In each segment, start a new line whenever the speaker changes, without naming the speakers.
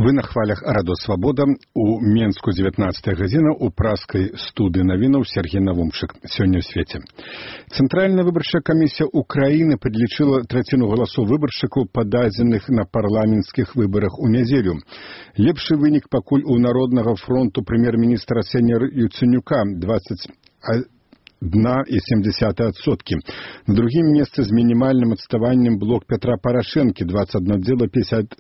Вы на хвалях Радо Свабода. У Менску 19 гадзіна у праскай студыі навінаў Сергей Навумчык. Сёння ў свеце. Цэнтральная выбарчая камісія Украіны падлічыла траціну галасоў выбаршчыкаў, пададзеных на парламенцкіх выбарах у нядзелю. Лепшы вынік пакуль у Народнага фронту прэм'ер-міністра Арсенія Яценюка 1,7%. На другім месцы з мінімальным адставаннем блок Петра Парашэнкі 21,59%.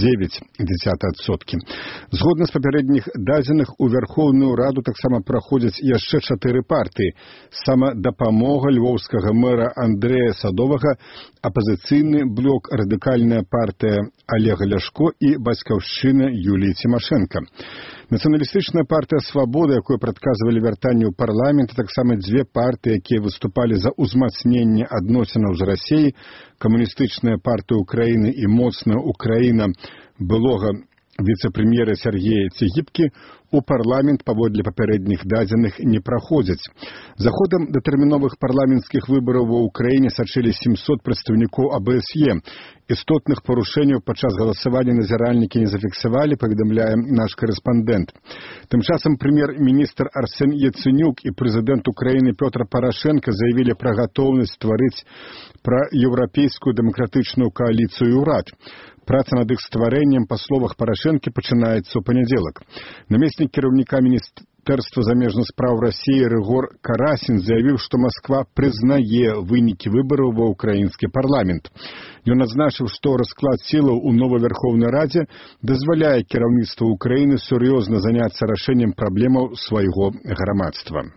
Згодна з папярэдніх дадзеных, у Вярхоўную Раду таксама праходзяць яшчэ 4 партыі. Самадапамога львоўскага мэра Андрэя Садовага, апазіцыйны блок, радыкальная партыя Олега Ляшко і бацькаўшчына Юліі Цімашэнка. Нацыяналістычная партыя «Свабода», якую прадказвалі вяртанне ў парламент, а таксама 2 партыі, якія выступалі за ўзмацненне адносінаў з Расіяй, камуністычная партыя Украіны і моцная Украіна былога віцэ-прэм'ера Сергея Цігіпкі, у парламент паводле папярэдніх дадзеных не праходзяць. За ходам датэрміновых парламенцкіх выбараў ва ўкраіне сачылі 700 прадстаўнікоў АБСЕ. Істотных парушэнняў падчас галасавання назіральнікі не зафіксавалі, паведамляе наш корэспандэнт. Тым часам прэм'ер-міністр Арсен Яценюк і прэзідэнт Украіны Пётр Парашэнка заявілі пра гатоўнасць стварыць праеўрапейскую дэмакратычную кааліцыю «Урад». Праца над іх стварэннем, па словах Парашэнкі, пачынаецца ў панядзелак. Намеснік кіраўніка Міністэрства замежных спраў Расіі Рыгор Карасін заявіў, што Масква прызнае вынікі выбараў ва ўкраінскі парламент. Ён адзначыў, што расклад сілаў у новай Верхоўнай Радзе дазваляе кіраўніцтву Украіны сур'ёзна заняцца рашэннем праблемаў свайго грамадства.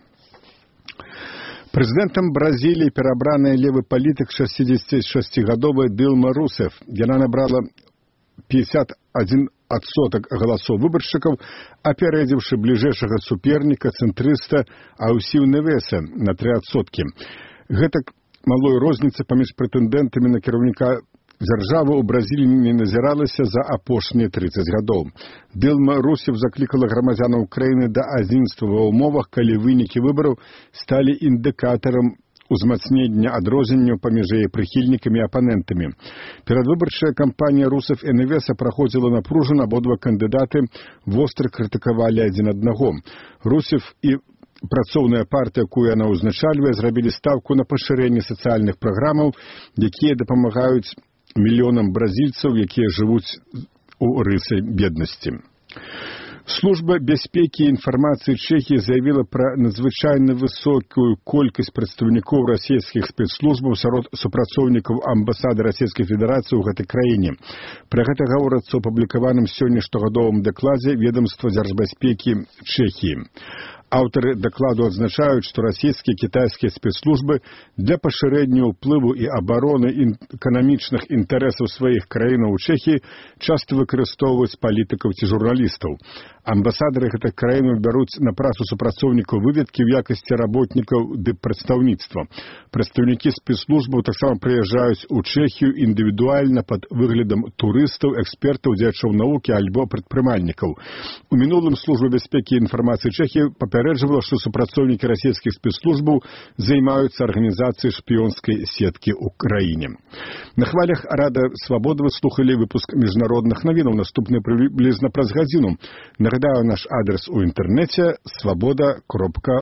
Прэзідэнтам Бразіліі перабраная левы палітык 66-гадовая Дилма Русеф. Яна набрала 51% галасоў выбаршчыкаў, апярэдзіўшы бліжэйшага суперніка цэнтрыста Аусіў Невеса на 3%. Гэтак малой розніцы паміж прэтэндэнтамі на кіраўніка дзяржавы ў Бразіліі не назіралася за апошнія 30 гадоў. Дилма Русеф заклікала грамадзянаў Украіны да адзінства ва ўмовах, калі вынікі выбараў сталі індыкатарам узмацнення адрозненняў паміж яе прыхільнікамі і апанентамі. Перадвыбарчая кампанія Русеф і Невеса праходзіла напружана, абодва кандыдаты востра крытыкавалі адзін аднаго. Русеф і працоўная партыя, якую яна ўзначальвае, зрабілі стаўку на пашырэнне сацыяльных праграмаў, якія дапамагаюць мільёнам бразільцаў, якія жывуць у рысы беднасці. Служба бяспекі і інфармацыі Чэхіі заявіла пра надзвычайна высокую колькасць прадстаўнікоў расійскіх спецслужбаў сярод супрацоўнікаў амбасады Расійскай Федэрацыі ў гэтай краіне. Пра гэта гаворыцца ў апублікаваным сёння штогадовым дакладзе ведамства дзяржбяспекі Чэхіі. Аўтары дакладу адзначаюць, што расійскія і кітайскія спецслужбы для пашырэння ўплыву і абароны эканамічных інтарэсаў сваіх краінаў у Чэхіі часта выкарыстоўваюць палітыкаў ці журналістаў. Амбасадары гэтай краіны бяруць на працу супрацоўнікаў выведкі ў якасці работнікаў дыппрадстаўніцтва. Прадстаўнікі спецслужбаў таксама прыязджаюць у Чэхію індывідуальна пад выглядам турыстаў, экспертаў, дзеячоў навукі альбо прадпрымальнікаў. У мінулым служба бяспекі і інфармацыі Чэхіі папярэджвала, што супрацоўнікі расійскіх спецслужбаў займаюцца арганізацыяй шпіёнскай сеткі ў краіне. На хвалях Рада Свабода вы слухалі выпуск міжнародных навінаў. Наступны прыблізна праз гадзіну. Нагадаю, наш адрес у інтэрнэце свабода.орг.